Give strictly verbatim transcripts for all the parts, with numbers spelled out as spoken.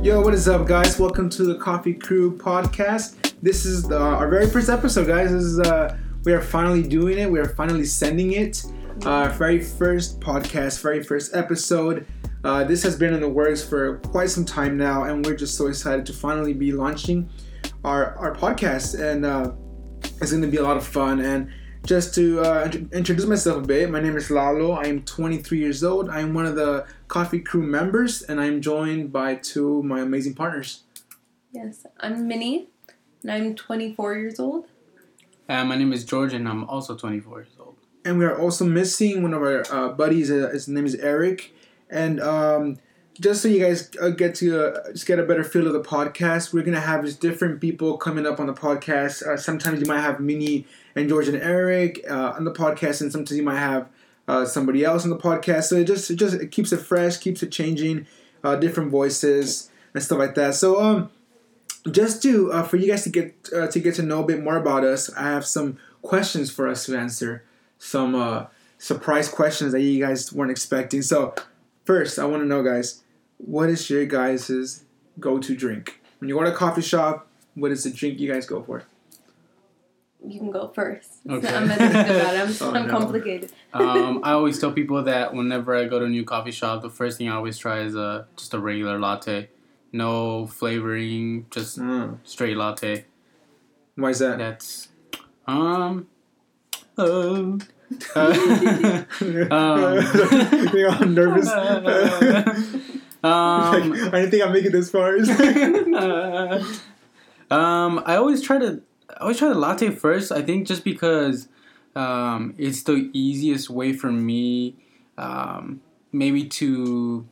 Yo, what is up, guys? Welcome to the Coffee Crew podcast. This is the, our very first episode, guys. This is uh, we are finally doing it. We are finally sending it. Our uh, very first podcast, very first episode. Uh, this has been in the works for quite some time now, and we're just so excited to finally be launching our our podcast. And uh, it's going to be a lot of fun. And just to uh, introduce myself a bit, my name is Lalo. I am twenty-three years old. I am one of the Coffee Crew members, and I am joined by two of my amazing partners. Yes, I'm Minnie, and I'm twenty-four years old. Uh, my name is George, and I'm also twenty-four years old. And we are also missing one of our uh, buddies. Uh, his name is Eric. And um, just so you guys uh, get to uh, just get a better feel of the podcast, we're gonna have just different people coming up on the podcast. Uh, sometimes you might have Minnie and George and Eric uh, on the podcast, and sometimes you might have uh, somebody else on the podcast. So it just it just it keeps it fresh, keeps it changing, uh, different voices and stuff like that. So um, just to uh, for you guys to get uh, to get to know a bit more about us, I have some questions for us to answer. Some uh, surprise questions that you guys weren't expecting. So first, I want to know, guys, what is your guys' go-to drink? When you go to a coffee shop, what is the drink you guys go for? You can go first. Okay. I'm gonna think about it. I'm, Oh, I'm no. complicated. um, I always tell people that whenever I go to a new coffee shop, the first thing I always try is a just a regular latte, no flavoring, just Mm. straight latte. Why is that? That's um. Uh, uh, um, You're all nervous. um, Like, I didn't think I'd make it this far. uh, um, I always try to I always try the latte first. I think just because um, it's the easiest way for me, um, maybe to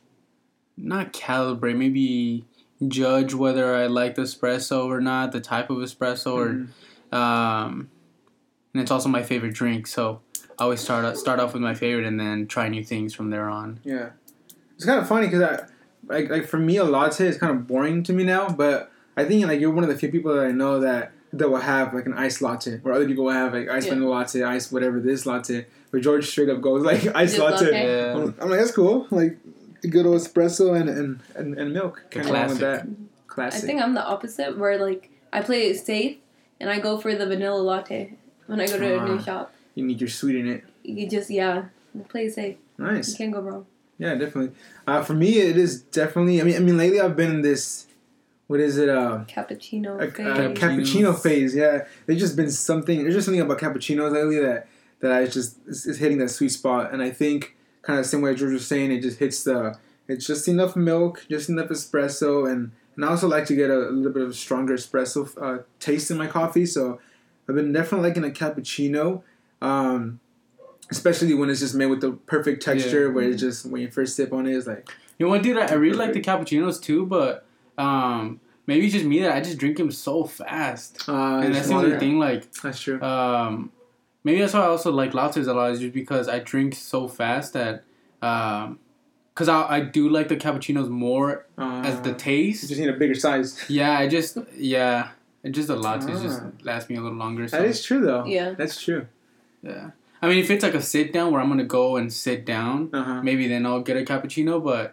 not calibrate, maybe judge whether I like the espresso or not, the type of espresso, Mm. or um, and it's also my favorite drink. So I always start start off with my favorite and then try new things from there on. Yeah, it's kind of funny because I like like for me a latte is kind of boring to me now, but I think like you're one of the few people that I know that that will have like an iced latte, where other people will have like iced Yeah. vanilla latte, iced whatever this latte, but George straight up goes like iced Just latte. latte? Yeah. I'm, I'm like, that's cool, like a good old espresso and and, and, and milk. The Kinda wrong with classic. that. I Classic. think I'm the opposite, where like I play it safe, and I go for the vanilla latte when I go to a new Ah. shop. You need your sweet in it. You just yeah, play it safe. You Nice. can't go wrong. Yeah, definitely. Uh, for me, it is definitely. I mean, I mean, lately I've been in this. What is it? Uh, Cappuccino. a, a phase. cappuccino phase. Yeah, there's just been something. There's just something about cappuccinos lately that that I just is, is hitting that sweet spot. And I think kind of the same way George was saying, it just hits the. It's just enough milk, just enough espresso, and and I also like to get a, a little bit of stronger espresso uh, taste in my coffee. So I've been definitely liking a cappuccino. Um, especially when it's just made with the perfect texture, Yeah. where it's just when you first sip on it, it's like You know what, dude? I, I really like the cappuccinos too, but um, maybe it's just me that I just drink them so fast, uh, and it's that's the only water. thing. Like, That's true. um, maybe that's why I also like lattes a lot, is just because I drink so fast that, um, because I I do like the cappuccinos more Uh, as the you taste. just need a bigger size. Yeah, I just yeah, it just the lattes just Ah. last me a little longer. So, That is true, though. Yeah. That's true. yeah. I mean, if it's like a sit down where I'm gonna go and sit down, Uh-huh. maybe then I'll get a cappuccino. But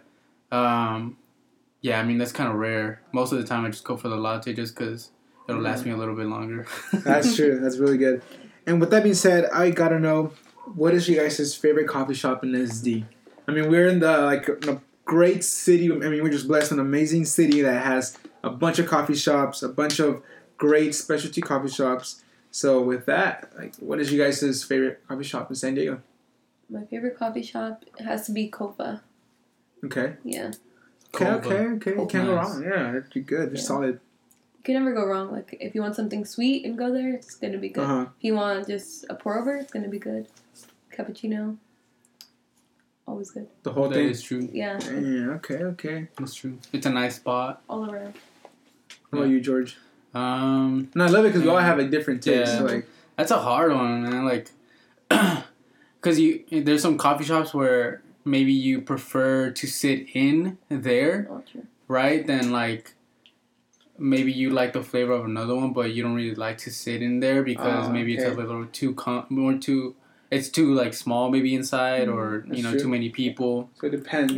um, yeah, I mean that's kind of rare. Most of the time, I just go for the latte just because it'll last me a little bit longer. That's true. That's really good. And with that being said, I gotta know, what is you guys' favorite coffee shop in S D? I mean, we're in the like a great city. I mean, we're just blessed with an amazing city that has a bunch of coffee shops, a bunch of great specialty coffee shops. So with that, like, what is you guys' favorite coffee shop in San Diego? My favorite coffee shop has to be Copa. Okay. Yeah. Okay, Copa. okay, okay. You can't go Nice. wrong. Yeah, you're good. You're Yeah. solid. You can never go wrong. Like if you want something sweet and go there, it's gonna be good. Uh-huh. If you want just a pour over, it's gonna be good. Cappuccino. Always good. The whole That thing. is true. Yeah. Yeah, okay, okay. That's true. It's a nice spot. All around. How about you, George? Um, No, I love it because we all have like different tastes. Yeah. So, like, That's a hard one, man. Like, because you there's some coffee shops where maybe you prefer to sit in there, All true. right? Then like maybe you like the flavor of another one, but you don't really like to sit in there because Oh, maybe it's okay. a little too com- more too. It's too like small maybe inside, or That's you know true. too many people. so it depends.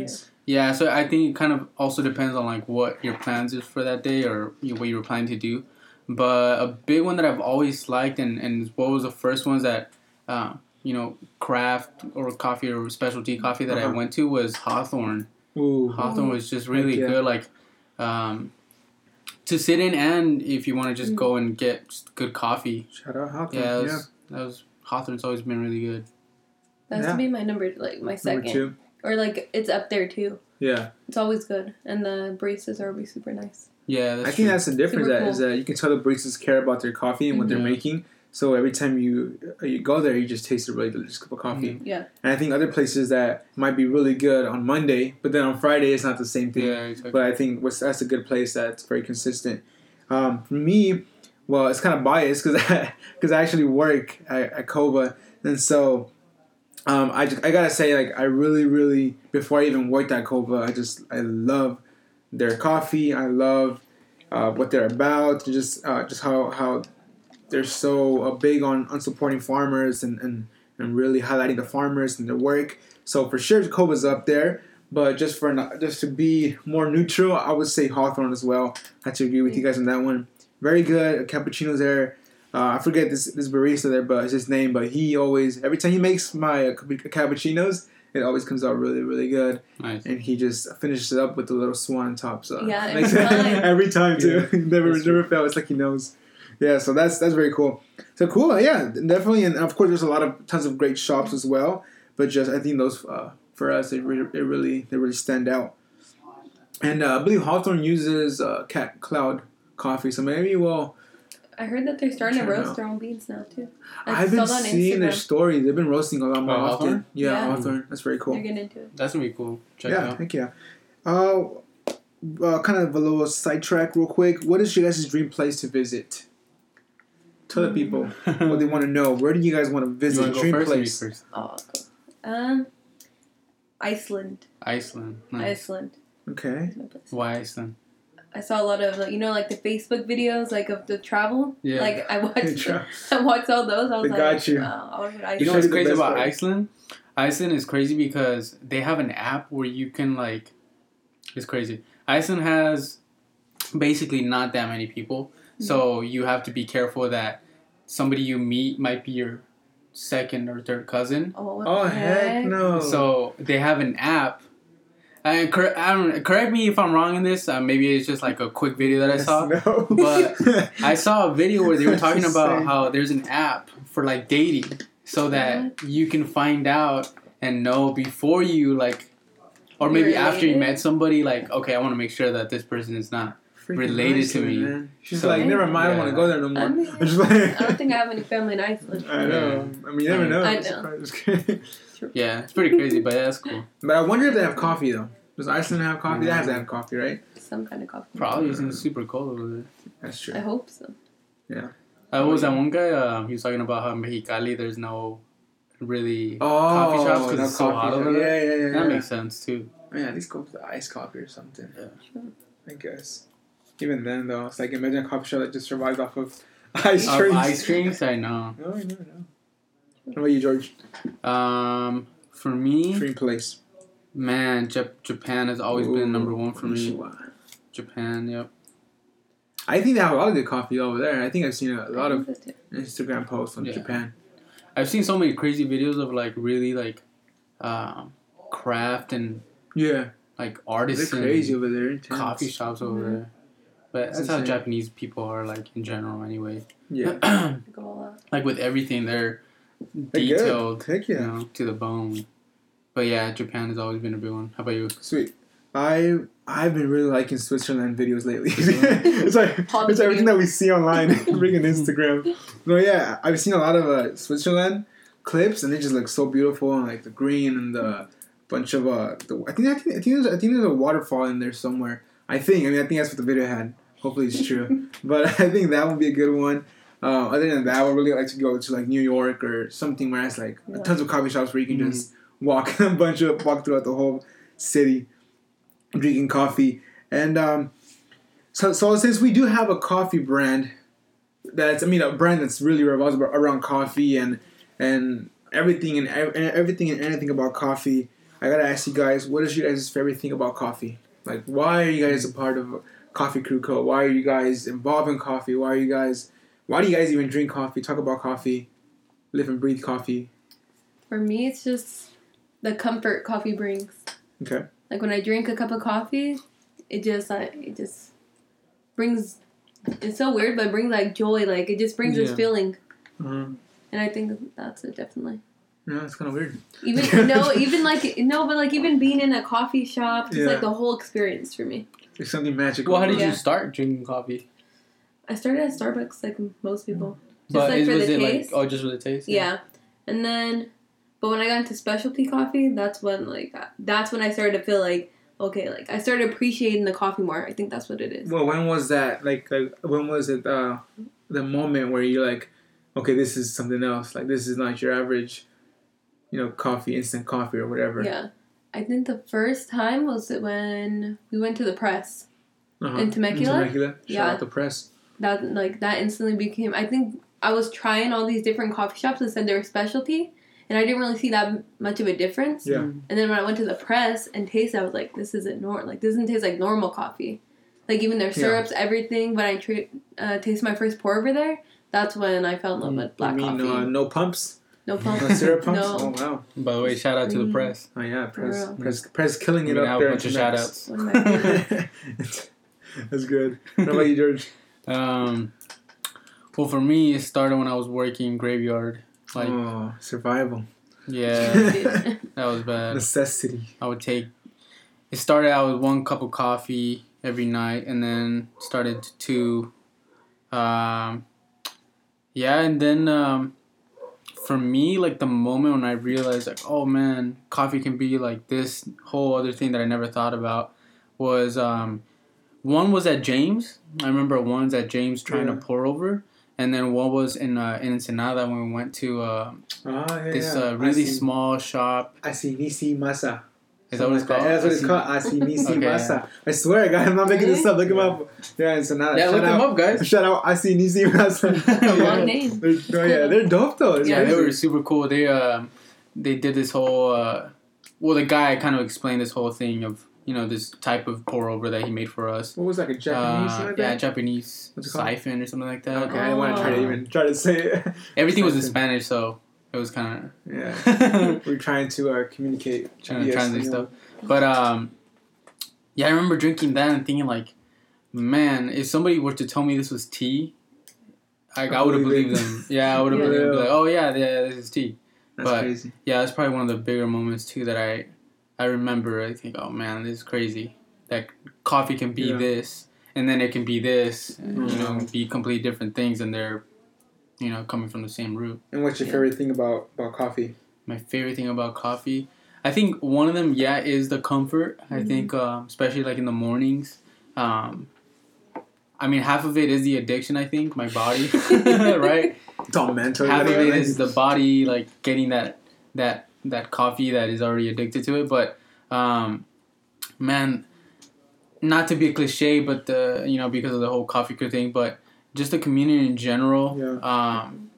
Yeah, so I think it kind of also depends on like what your plans is for that day or you know, what you were planning to do. But a big one that I've always liked and, and what was the first ones that, uh, you know, craft or coffee or specialty coffee that uh-huh. I went to was Hawthorne. Ooh. Hawthorne was just really yeah. good. Like, um, to sit in and if you want to just mm. go and get just good coffee. Shout out Hawthorne. Yeah, that was, yeah. that was Hawthorne's always been really good. That has yeah. to be my number, like my second. Number two. Or like it's up there too. Yeah. It's always good. And the baristas are always super nice. Yeah, that's I think true. that's the difference. Super That cool. is that you can tell the baristas care about their coffee and what mm-hmm. they're making. So every time you you go there, you just taste a really delicious cup of coffee. Mm-hmm. Yeah. And I think other places that might be really good on Monday, but then on Friday it's not the same thing. Yeah, exactly. But I think what's, that's a good place that's very consistent. Um, for me, well, it's kind of biased because I, cause I actually work at, at Cova. And so um, I, just, I got to say, like, I really, really, before I even worked at Cova, I just, I love their coffee. I love uh, what they're about. Just uh, just how, how they're so uh, big on, on supporting farmers and, and, and really highlighting the farmers and their work. So for sure, Cova's up there. But just for just to be more neutral, I would say Hawthorne as well. I have to agree with you guys on that one. Very good cappuccinos there. Uh, I forget this this barista there, but it's his name. But he always, every time he makes my uh, cappuccinos, it always comes out really, really good. Nice. And he just finishes it up with a little swan on top. So yeah, every time. every time too. Yeah, never never fails. It's like he knows. Yeah, so that's that's very cool. So cool, yeah, definitely. And of course, there's a lot of tons of great shops as well. But just I think those. Uh, For us, they really, they really, they really stand out. And uh, I believe Hawthorne uses uh, Cat Cloud coffee, so maybe we'll. I heard that they're starting to roast their own beans now too. I I've been seeing their stories. They've been roasting a lot more oh, often. Hawthorne? Yeah, yeah, Hawthorne. That's very cool. They're getting into it. That's gonna be cool. Check yeah, it out. Heck yeah. Uh, uh, kind of a little sidetrack, real quick. What is your guys' dream place to visit? Tell the people what they want to know. Where do you guys want to visit? You Dream go first place. first? Oh, cool. Um, Iceland. Iceland. Nice. Iceland. Okay. Why Iceland? I saw a lot of, like, you know, like the Facebook videos, like of the travel. Yeah. Like I watched, I watched all those. I was they like, got you. Oh, I was you know what's crazy about part. Iceland? Iceland is crazy because they have an app where you can like. It's crazy. Iceland has basically not that many people, mm-hmm. so you have to be careful that somebody you meet might be your second or third cousin. Oh, what oh the heck? heck no! So they have an app. And cor- I don't correct me if I'm wrong in this. Uh, maybe it's just like a quick video that I saw. No. But I saw a video where they were talking about how there's an app for like dating, so that what? you can find out and know before you like, or maybe related? After you met somebody. Like, okay, I want to make sure that this person is not Freaking related nice to me. Man. She's so, like, never mind. Yeah. I don't want to go there no more. I, mean, like, I don't think I have any family in Iceland. I know. I mean, you never know. I know. Yeah, it's pretty crazy, but yeah, that's cool. But I wonder if they have coffee though. Does Iceland have coffee? Mm-hmm. They have to have coffee, right? Some kind of coffee. Probably isn't super cold over there. That's true. I hope so. Yeah. Uh, what was that one guy? Um, he was talking about how in Mexicali there's no really oh, coffee shops because no it's so hot over there. Yeah, yeah, yeah. That yeah. makes sense too. Yeah, at least go for the iced coffee or something. Yeah. Sure. I guess. Even then, though, it's like imagine a coffee shop that just survives off of ice Of drinks. ice drinks, I know. No, I never know. What about you, George? Um, for me, dream place. Man, Jap- Japan has always Ooh, been number one for me. Sure. Japan, yep. I think they have a lot of good coffee over there. I think I've seen a, a lot of Instagram posts on yeah. Japan. I've seen so many crazy videos of like really like um, craft and yeah, like artists They're crazy over there. Intense. Coffee shops over mm-hmm. there. But that's, that's how Japanese people are like in general anyway. Yeah. Like with everything, they're, they're detailed Heck yeah. you know, to the bone. But yeah, Japan has always been a big one. How about you? Sweet. I I've been really liking Switzerland videos lately. it's like it's everything that we see online, freaking Instagram. No, yeah, I've seen a lot of uh, Switzerland clips, and they just look so beautiful, and like the green and the bunch of uh, the, I think I think I think there's, I think there's a waterfall in there somewhere. I think. I mean, I think that's what the video had. Hopefully, it's true. But I think that would be a good one. Uh, other than that, I would really like to go to like New York or something where it's like yeah. tons of coffee shops where you can mm-hmm. just walk a bunch of walk throughout the whole city. Drinking coffee, and um, so so since we do have a coffee brand, that's I mean a brand that's really revolves around coffee and and everything and everything and anything about coffee, I gotta ask you guys, what is your guys' favorite thing about coffee? Like, why are you guys a part of Coffee Crew Co? Why are you guys involved in coffee? Why are you guys? Why do you guys even drink coffee? Talk about coffee, live and breathe coffee. For me, it's just the comfort coffee brings. Okay. Like when I drink a cup of coffee, it just like it just brings. It's so weird, but it brings like joy. Like it just brings Yeah. this feeling. Mm-hmm. And I think that's it, definitely. Yeah, it's kind of weird. Even no, even like no, but like even being in a coffee shop, just Yeah. like the whole experience for me. There's something magical. Well, how did Yeah. you start drinking coffee? I started at Starbucks, like most people, just But like is, for was the it taste. like oh, just for the taste? Yeah, and then, but when I got into specialty coffee, that's when like that's when I started to feel like okay, like I started appreciating the coffee more. I think that's what it is. Well, when was that? Like, like when was it? Uh, the moment where you're like, okay, this is something else. Like, this is not your average, you know, coffee, instant coffee or whatever. Yeah, I think the first time was when we went to the press Uh-huh. in Temecula. In Temecula. Shout Yeah. out the press. That like that instantly became. I think I was trying all these different coffee shops that said they were specialty, and I didn't really see that much of a difference. Yeah. And then when I went to the press and tasted, I was like, this isn't normal. Like this doesn't taste like normal coffee. Like even their Yeah. syrups, everything. When I tra- uh, tasted my first pour over there, that's when I fell in love Mm. with black you mean coffee. uh, no pumps? no pump. No syrup pumps? No. Oh, wow. By the way, shout out to the Mm. press. Oh, yeah. Press, real. press, press killing We're it gonna up have there. a bunch of tonight. shout outs. One of my favorites. That's good. What about you, George? Um, well, for me, it started when I was working graveyard. Like, oh, survival. yeah, that was bad. Necessity. I would take. It started out with one cup of coffee every night, and then started to two. Um, yeah, and then um, for me, like the moment when I realized, like, oh man, coffee can be like this whole other thing that I never thought about, was um, one was at James. I remember one's at James trying Yeah. to pour over, and then one was in uh, in Ensenada when we went to uh, Oh, yeah, this yeah. uh, really I see, small shop. I see Nisi Masa. Is that what it's called? That's what it's I see- called. I see Nisi Okay, Masa. I swear, guys, I'm not making this up. Look him Yeah. up. Yeah, it's not. Yeah, look them up, guys. Shout out. I see Nisi Masa. A long name. They're, oh, yeah, they're dope though. It's Yeah, they crazy. were super cool. They um, they did this whole. Uh, well, the guy kind of explained this whole thing of you know this type of pour over that he made for us. What was that, like a Japanese? Uh, something like yeah, that? Japanese What's it called? siphon or something like that. Okay, I didn't want to try to Oh. even try to say it. Everything was in Siphon. Spanish, so it was kind Yeah, of we're trying to uh, communicate. trying to Yes, translate you know. stuff. But um, yeah, I remember drinking that and thinking like, man, if somebody were to tell me this was tea, like I, I would have believe believed it. them. Yeah, I would have Yeah. believed like, oh yeah, yeah, this is tea. That's But- crazy. Yeah, that's probably one of the bigger moments too that I I remember. I think, oh man, this is crazy. That coffee can be Yeah. this, and then it can be this. and, You know, Mhm. be completely different things, and they're, you know, coming from the same root. And what's your Yeah. favorite thing about about coffee? My favorite thing about coffee, I think one of them, yeah, is the comfort. I Mhm. think, um, especially like in the mornings. Um, I mean, half of it is the addiction. I think my body, right? It's all mental. Half of you it know, is the body like getting that that that coffee that is already addicted to it. But um, man, not to be a cliche, but the you know because of the whole coffee crew thing, but just the community in general. Yeah. Um,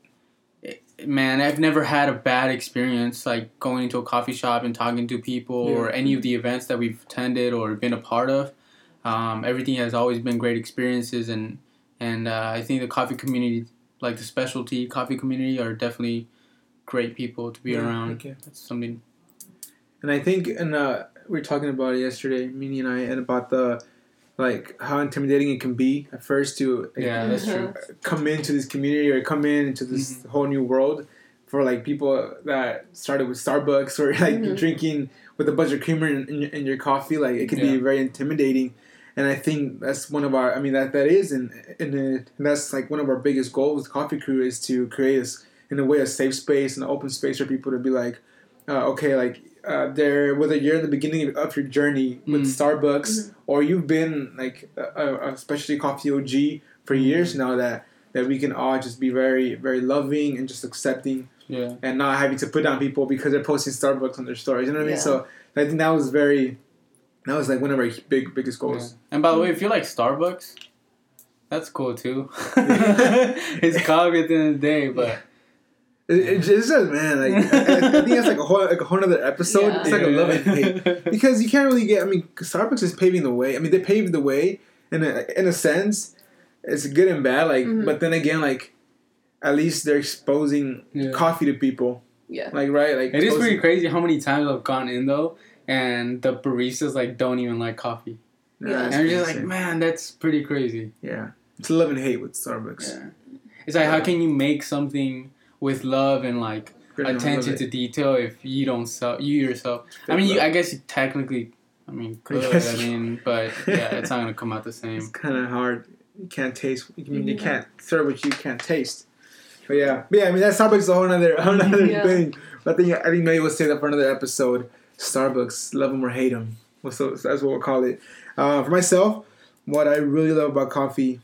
it- man, I've never had a bad experience like going into a coffee shop and talking to people or Yeah. any of the events that we've attended or been a part of. Um, everything has always been great experiences, and and uh, I think the coffee community, like the specialty coffee community, are definitely great people to be Yeah, around. okay. That's something. And I think, and uh, we were talking about it yesterday, Mini and I, and about the like how intimidating it can be at first to like, Yeah, that's true. come into this community or come in into this Mm-hmm. whole new world for like people that started with Starbucks or like Mhm. drinking with a bunch of creamer in, in, your, in your coffee. Like it can be Yeah. very intimidating. And I think that's one of our, I mean, that, that is, and, and, and that's like one of our biggest goals with Coffee Crew is to create, a, in a way, a safe space, an open space for people to be like, uh, okay, like, uh, there, whether you're in the beginning of your journey with Mm. Starbucks Mhm. or you've been like a, a specialty coffee O G for Mm. years now, that, that we can all just be very, very loving and just accepting Yeah. and not having to put down people because they're posting Starbucks on their stories. You know what I mean? Yeah. So I think that was very, that was like one of our big, biggest goals. Yeah. And by the way, if you like Starbucks, that's cool too. It's coffee at the end of the day, but It, it just says, man, like I, I think it's like a whole like a whole other episode. Yeah. It's like a love and hate because you can't really get. I mean, Starbucks is paving the way. I mean, they paved the way in a in a sense. It's good and bad. Like, Mhm. but then again, like at least they're exposing Yeah. coffee to people. Yeah. Like right, like It is exposing- pretty crazy how many times I've gone in though, and the baristas like don't even like coffee. Yeah, Yeah. that's And I'm just pretty like, insane. man, that's pretty crazy. Yeah, it's love and hate with Starbucks. Yeah. It's like, how can you make something with love and like Really don't attention love to it. detail if you don't sell you yourself? I mean, you, I guess you technically, I mean, could. I, guess. mean, but yeah, it's not gonna come out the It's same. kind of hard. You can't taste. I mean, you Yeah. can't serve what you can't taste. But yeah, but yeah. I mean, that Starbucks is a whole other, whole other Yeah. thing. But I think I think maybe we'll save that for another episode. Starbucks, love them or hate them. Well, so that's what we'll call it. Uh, for myself, what I really love about coffee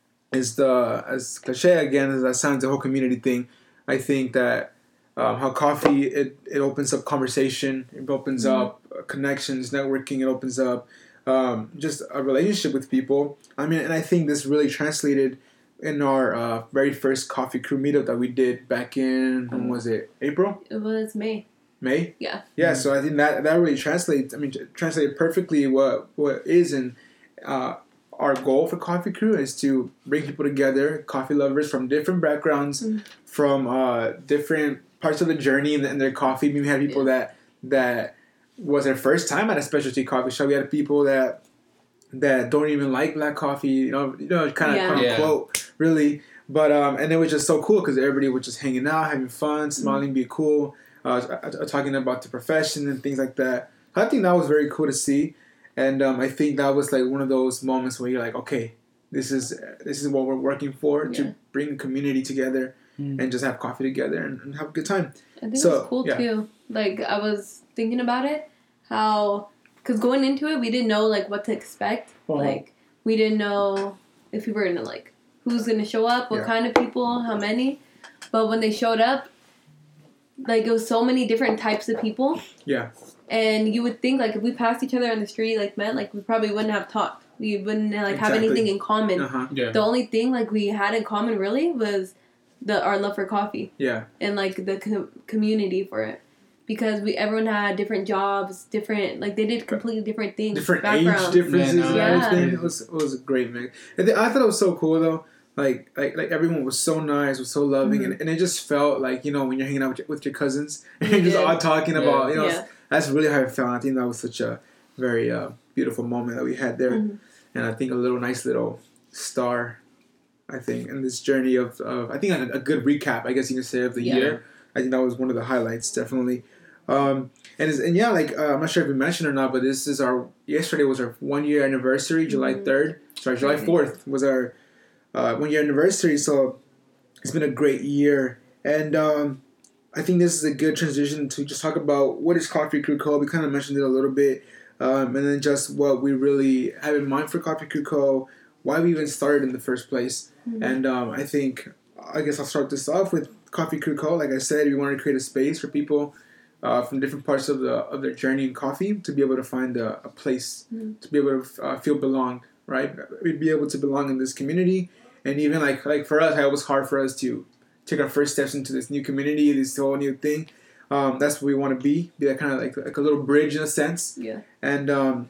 is the, as cliche again as that sounds, the whole community thing. I think that um, how coffee it, it opens up conversation, it opens Mhm. up uh, connections, networking, it opens up um, just a relationship with people. I mean, and I think this really translated in our uh, very first coffee crew meetup that we did back in, when was it, April? It was May. May? Yeah. Yeah, so I think that that really translates, I mean, t- translated perfectly what what is and uh, our goal for Coffee Crew is to bring people together, coffee lovers from different backgrounds, Mhm. from uh, different parts of the journey in, in their coffee. We had people that that was their first time at a specialty coffee shop. We had people that that don't even like black coffee, you know, you know, kind of Yeah. quote Yeah. unquote, really. But um, and it was just so cool because everybody was just hanging out, having fun, smiling, be cool, uh, t- t- talking about the profession and things like that. I think that was very cool to see, and um, I think that was like one of those moments where you're like, okay, this is this is what we're working for Yeah. to bring the community together Mm. and just have coffee together and, and have a good time. I think So, it was cool yeah. too. Like I was thinking about it, how because going into it we didn't know like what to expect. Uh-huh. Like we didn't know if we were gonna like who's gonna show up, what Yeah. kind of people, how many. But when they showed up, like it was so many different types of people. Yeah. And you would think like if we passed each other on the street like met, like we probably wouldn't have talked. We wouldn't like have Exactly. anything in common. Uh huh. Yeah. The only thing like we had in common really was the our love for coffee Yeah. and like the com- community for it, because we everyone had different jobs, different like they did completely different things, Different backgrounds. age differences Yeah, no, and Yeah. everything. It was it was a great mix. And then I thought it was so cool though. Like like like everyone was so nice, was so loving, Mm-hmm. and, and it just felt like, you know, when you're hanging out with your, with your cousins and You you're just did. all talking Yeah. about, you know, Yeah. that's really how I felt. I think that was such a very uh, beautiful moment that we had there, Mhm. and I think a little nice little star. I think in this journey of, of I think a, a good recap, I guess you can say, of the Yeah. year. I think that was one of the highlights, definitely. Um, and it's, and yeah, like uh, I'm not sure if we mentioned or not, but this is our yesterday was our one year anniversary, July Mhm. third. Sorry, July Crazy. fourth was our uh, one year anniversary. So it's been a great year, and um, I think this is a good transition to just talk about what is Coffee Crew Co. We kind of mentioned it a little bit, um, and then just what we really have in mind for Coffee Crew Co. Why we even started in the first place. Mhm. And um, I think, I guess I'll start this off with Coffee Crew Co. Like I said, we wanted to create a space for people uh, from different parts of the of their journey in coffee to be able to find a, a place, Mhm. to be able to uh, feel belonged, right? We'd be able to belong in this community. And even like like for us, it was hard for us to take our first steps into this new community, this whole new thing. Um, that's what we want to be, be that kind of like, like a little bridge in a sense. Yeah. And um,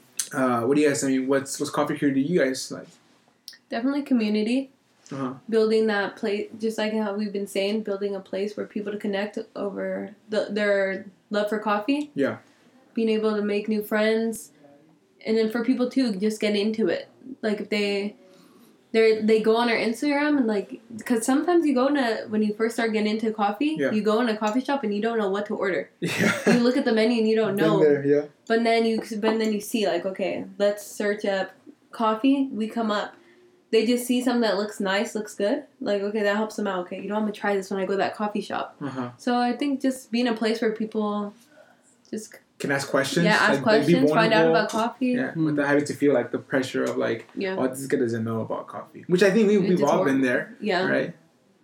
uh, what do you guys, I mean, what's, what's Coffee Crew to you guys like? Definitely community. Uh-huh. Building that place, just like how we've been saying, building a place where people to connect over the, their love for coffee. Yeah. Being able to make new friends, and then for people too, just get into it. Like if they, they they go on our Instagram and like, because sometimes you go to when you first start getting into coffee, Yeah. you go in a coffee shop and you don't know what to order. Yeah. You look at the menu and you don't Been know. there, yeah. But then you, but then you see like, okay, let's search up coffee. We come up. They just see something that looks nice, looks good. Like, okay, that helps them out. Okay, you know, I'm gonna try this when I go to that coffee shop. Uh-huh. So I think just being a place where people just Can ask questions. yeah ask like, like, be questions, find out vulnerable. about coffee. Yeah, Hmm. without having to feel like the pressure of like, Yeah, oh, this guy doesn't know about coffee. Which I think we, It's we've just all horrible. been there, yeah. right?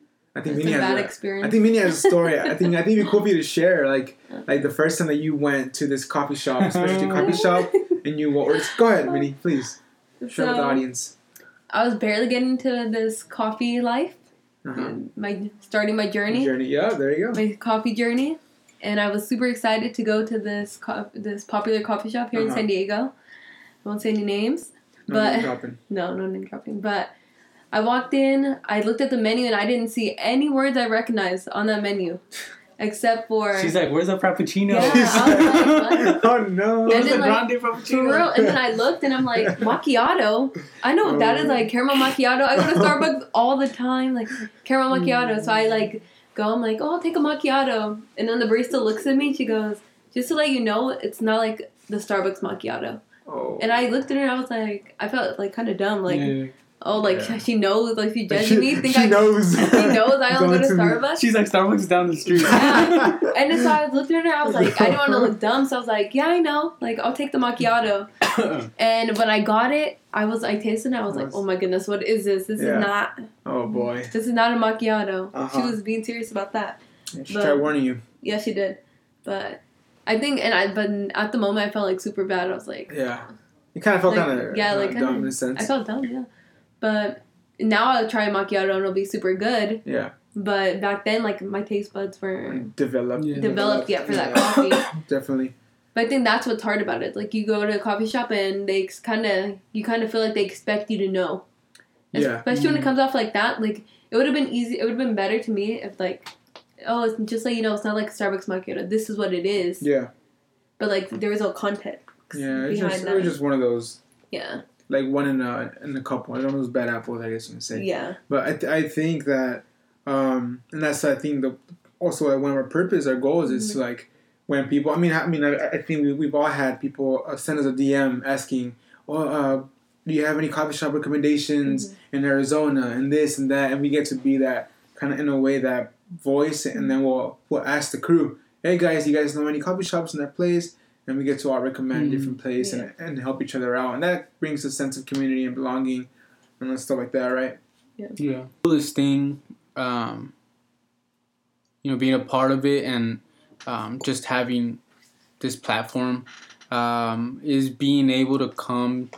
I think It's Minnie a has bad a, experience. I think Minnie has a story. I think I think it'd be cool for you to share, like like the first time that you went to this coffee shop, specialty coffee shop, and you ordered. Go ahead, Minnie, please share with the So, audience. I was barely getting into this coffee life, Uh-huh. my starting my journey, Journey. Yeah, there you go. my coffee journey, and I was super excited to go to this co- this popular coffee shop here Uh-huh. in San Diego. I won't say any names, No but name dropping. no, no name dropping. But I walked in, I looked at the menu, and I didn't see any words I recognized on that menu, except for. She's like, "Where's the frappuccino?" Yeah, I was like, oh no! And Where's then, the like, grande For frappuccino? real, and then I looked and I'm like, macchiato? I know what that is, like caramel macchiato. I go to Starbucks all the time, like caramel macchiato. So I like go, I'm like, oh, I'll take a macchiato. And then the barista looks at me, she goes, just to let you know, it's not like the Starbucks macchiato. Oh. And I looked at her and I was like, I felt like kind of dumb, like, Yeah. oh, like Yeah. she knows, like she Like, judging she, me, think she I knows. she knows I don't go Going to to the- Starbucks. She's like, Starbucks down the street. Yeah. And then so I was looking at her, I was like, I didn't want to look dumb, so I was like, yeah, I know, like I'll take the macchiato. And when I got it, I was I tasted it, I was like, oh my goodness, what is this? This Yeah. is not Oh boy! this is not a macchiato. Uh-huh. She was being serious about that. Yeah, she But- tried warning you. Yeah, she did. But I think and I but at the moment I felt like super bad. I was like, Yeah, you kind of felt Like, kind of yeah, like, dumb kinda- in a sense. I felt dumb, yeah. But now I'll try a macchiato and it'll be super good. yeah, But back then, like my taste buds were developed. Yeah. developed yet for that Yeah. coffee. Definitely. But I think that's what's hard about it. Like you go to a coffee shop and they kind of you kind of feel like they expect you to know. Yeah. Especially when it comes off like that. Like it would have been easy. It would have been better to me if like, oh, it's just like you know, it's not like a Starbucks macchiato. This is what it is. Yeah. But like there was no context Yeah. It's behind just, that. it was just one of those, yeah. like one in a in a couple. I don't know those bad apples. I guess you can say. Yeah. But I, th- I think that, um, and that's I think the also like one of our purpose, our goals is Mm-hmm. to like when people. I mean, I, I mean, I, I think we we've all had people uh, send us a D M asking, "Oh, uh, do you have any coffee shop recommendations Mm-hmm. in Arizona and this and that?" And we get to be that kind of in a way that voice, and then we'll we'll ask the crew, "Hey guys, you guys know any coffee shops in that place?" And we get to all recommend Mm. different place and and help each other out, and that brings a sense of community and belonging and stuff like that, right? Yeah. Coolest thing, um, you know, being a part of it and um, just having this platform um, is being able to come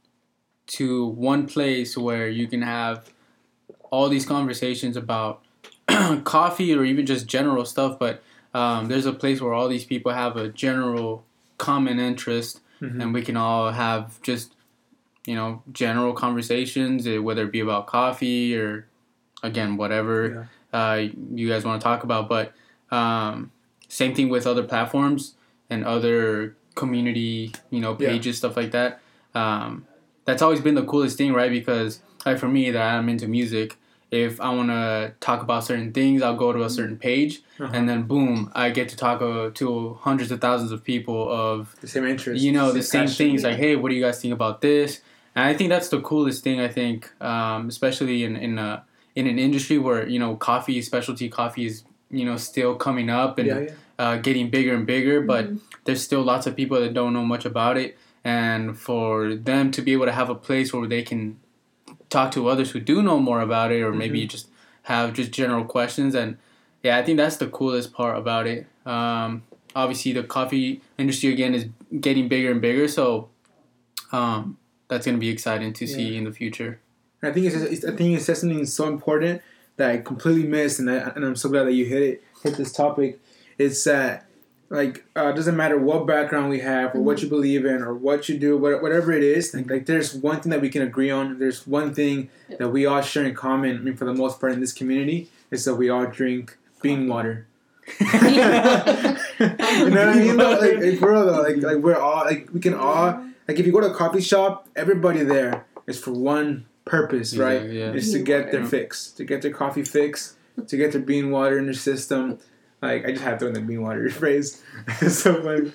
to one place where you can have all these conversations about coffee or even just general stuff, but um, there's a place where all these people have a general common interest Mm-hmm. and we can all have just, you know, general conversations, eh, whether it be about coffee or, again, whatever uh, you guys want to talk about. But um, same thing with other platforms and other community, you know, Yeah. pages, stuff like that. Um, that's always been the coolest thing, right? Because like for me, that I'm into music, if I want to talk about certain things, I'll go to a certain page, Uh-huh. and then boom, I get to talk uh, to hundreds of thousands of people of, The same interest. you know, the same passion. things. Like, hey, what do you guys think about this? And I think that's the coolest thing. I think, um, especially in in a in an industry where you know coffee, specialty coffee is you know still coming up and Yeah, yeah. Uh, getting bigger and bigger, but Mhm. there's still lots of people that don't know much about it, and for them to be able to have a place where they can talk to others who do know more about it, or maybe just have just general questions. And yeah, I think that's the coolest part about it. Um, obviously, the coffee industry again is getting bigger and bigger, so um, that's gonna be exciting to see in the future. I think it's, it's I think it's just something so important that I completely missed, and I, and I'm so glad that you hit it hit this topic. It's that like uh, doesn't matter what background we have or what you believe in or what you do, what, whatever it is. Like, like there's one thing that we can agree on. There's one thing that we all share in common. I mean, for the most part in this community, is that we all drink bean water. You know what I mean? Though? Like, like, for real though, like, like we're all like we can all like if you go to a coffee shop, everybody there is for one purpose, Yeah, right? yeah. Is to Bean get their water. fix, to get their coffee fix, to get their bean water in their system. Like I just had to throw in the bean water phrase. It's so funny.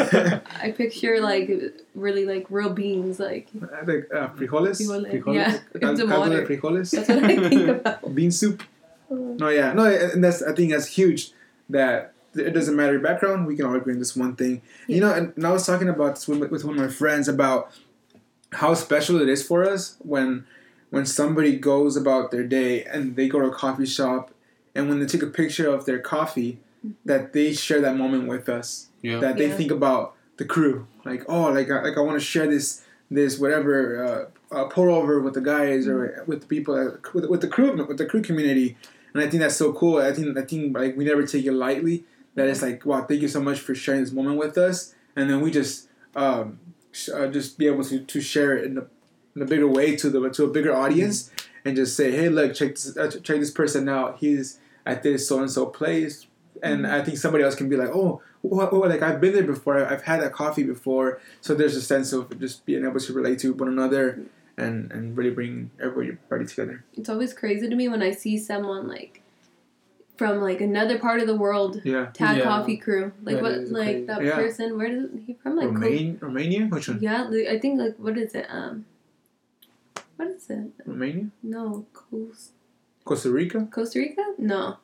I picture like really like real beans, like like uh, frijoles. Frijoles, frijoles. yeah, Cal- in some caldo de water. frijoles. that's what I think about. Bean soup. No, yeah, no, and that's I think that's huge. That it doesn't matter your background. We can all agree on this one thing. You know, and, and I was talking about this with, with one of my friends about how special it is for us when when somebody goes about their day and they go to a coffee shop and when they take a picture of their coffee, that they share that moment with us. Yeah. That they Yeah. think about the crew, like oh, like I, like I want to share this this whatever uh, uh, pour over with the guys or with the people that, with with the crew with the crew community, and I think that's so cool. I think I think like we never take it lightly. That it's like, wow, thank you so much for sharing this moment with us, and then we just um, sh- uh, just be able to, to share it in a, in a bigger way to the to a bigger audience, and just say, hey, look, check this, uh, check this person out. He's at this so and so place, and I think somebody else can be like, oh, oh, oh, like I've been there before. I've had that coffee before. So there's a sense of just being able to relate to one another, and and really bring everybody together. It's always crazy to me when I see someone like from like another part of the world, yeah, Tag yeah. Coffee Crew, like That what, is like crazy. that Yeah. person. Where is he from? Like Romania, Romania, which Co- one? yeah, like, I think like what is it? Um, what is it? Romania, No, Coast, Costa Rica. Costa Rica? No,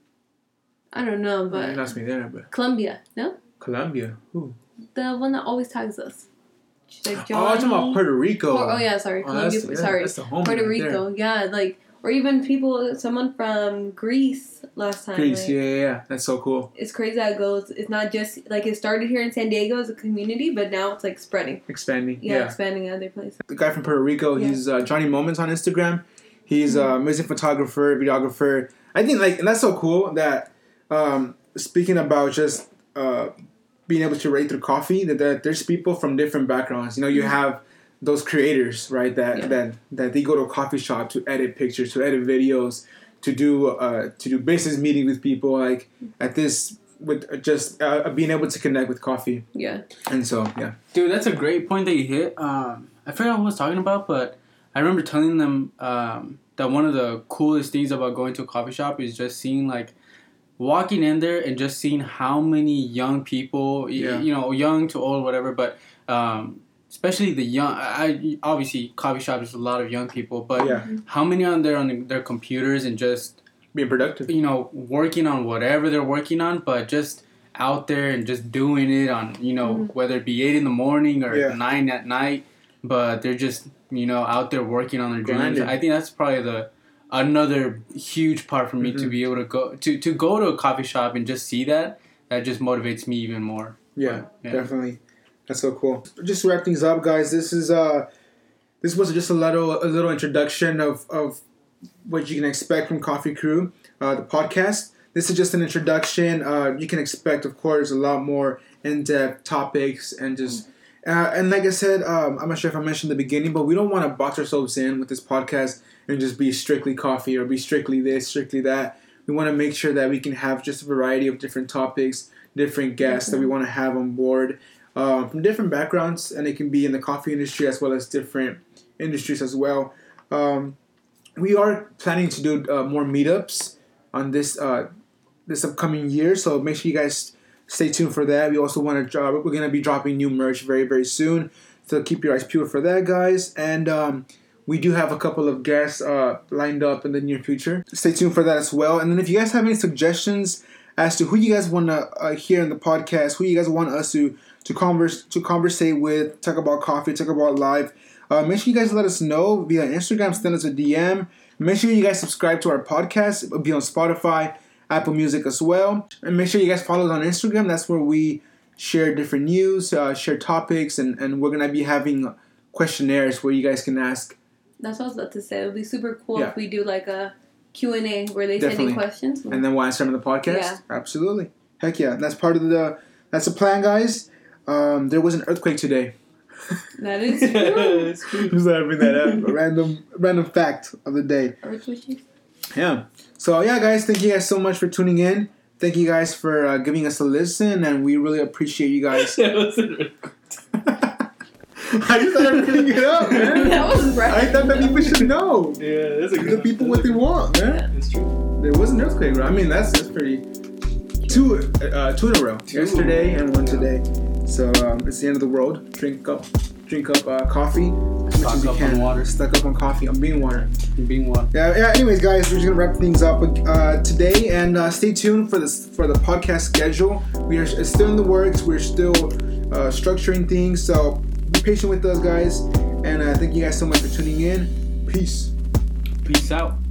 I don't know, You but lost me there, but Colombia. No, Colombia. Who? the one that always tags us. She's like Oh, I'm talking about Johnny. Puerto Rico. Or- oh yeah, sorry, Oh, Colombia. that's, yeah, sorry, that's the homie Puerto right there. Rico. Yeah, like or even people. Someone from Greece last time. Greece, like, yeah, yeah, yeah. That's so cool. It's crazy how it goes. It's not just like it started here in San Diego as a community, but now it's like spreading. Expanding. Yeah, Yeah. expanding other places. The guy from Puerto Rico, Yeah. he's uh, Johnny Moments on Instagram. He's a music photographer, videographer. I think like, and that's so cool that um, speaking about just uh, being able to rate through coffee, that, that there's people from different backgrounds. You know, you have those creators, right? That Yeah. that that they go to a coffee shop to edit pictures, to edit videos, to do uh, to do business meetings with people. Like at this, with just uh, being able to connect with coffee, Yeah. and so yeah, Dude, that's a great point that you hit. Um, I forgot who I was talking about, but I remember telling them um, that one of the coolest things about going to a coffee shop is just seeing, like, walking in there and just seeing how many young people, y- Yeah. you know, young to old, whatever, but um, especially the young. I obviously coffee shop is a lot of young people, but yeah, how many on there on their computers and just being productive. you know working on whatever they're working on, but just out there and just doing it on you know Mhm. whether it be eight in the morning or Yeah. nine at night, but they're just you know out there working on their dreams. Grinding. I think that's probably the another huge part for me to Mhm. be able to go to to go to a coffee shop and just see that. That just motivates me even more. Yeah, Yeah. definitely. That's so cool. Just to wrap things up, guys. This is uh, this was just a little a little introduction of of what you can expect from Coffee Crew, uh, the podcast. This is just an introduction. Uh, you can expect, of course, a lot more in-depth topics and just uh, and like I said, um, I'm not sure if I mentioned in the beginning, but we don't want to box ourselves in with this podcast and just be strictly coffee or be strictly this, strictly that. We want to make sure that we can have just a variety of different topics, different guests that we want to have on board um, from different backgrounds, and it can be in the coffee industry as well as different industries as well. Um, we are planning to do uh, more meetups on this uh, this upcoming year, so make sure you guys stay tuned for that. We also want to drop. We're going to be dropping new merch very very soon, so keep your eyes peeled for that, guys. And um, we do have a couple of guests uh, lined up in the near future. Stay tuned for that as well. And then if you guys have any suggestions as to who you guys want to uh, hear in the podcast, who you guys want us to to converse to conversate with, talk about coffee, talk about live, uh, make sure you guys let us know via Instagram. Send us a D M. Make sure you guys subscribe to our podcast. It'll be on Spotify, Apple Music as well. And make sure you guys follow us on Instagram. That's where we share different news, uh, share topics, and, and we're going to be having questionnaires where you guys can ask. That's what I was about to say. It would be super cool Yeah. if we do like a Q and A where they Definitely. send in questions. And then we'll answer them in the podcast? Yeah. Absolutely. Heck yeah. That's part of the, that's the plan, guys. Um, there was an earthquake today. That is true. It's true. Just thought I'd bring that up. A random, random fact of the day. Earth wishes. Yeah. So, yeah, guys, thank you guys so much for tuning in. Thank you guys for uh, giving us a listen, and we really appreciate you guys. That wasn't I just thought I'd bring it up, man. That was right. I thought that people should know. Yeah, that's a Give the people what they want, man. That's true. There was an earthquake, right? I mean, that's that's pretty. Two, uh, two in a row. Two. Yesterday and one today. So um, it's the end of the world. Drink up, drink up uh, coffee. As much Stock as you up can. on water. Stock up on coffee, on bean water. Being one. Yeah. Yeah. Anyways, guys, we're just gonna wrap things up uh, today, and uh, stay tuned for this for the podcast schedule. We are it's still in the works. We're still uh, structuring things. So be patient with us, guys. And uh, thank you guys so much for tuning in. Peace. Peace out.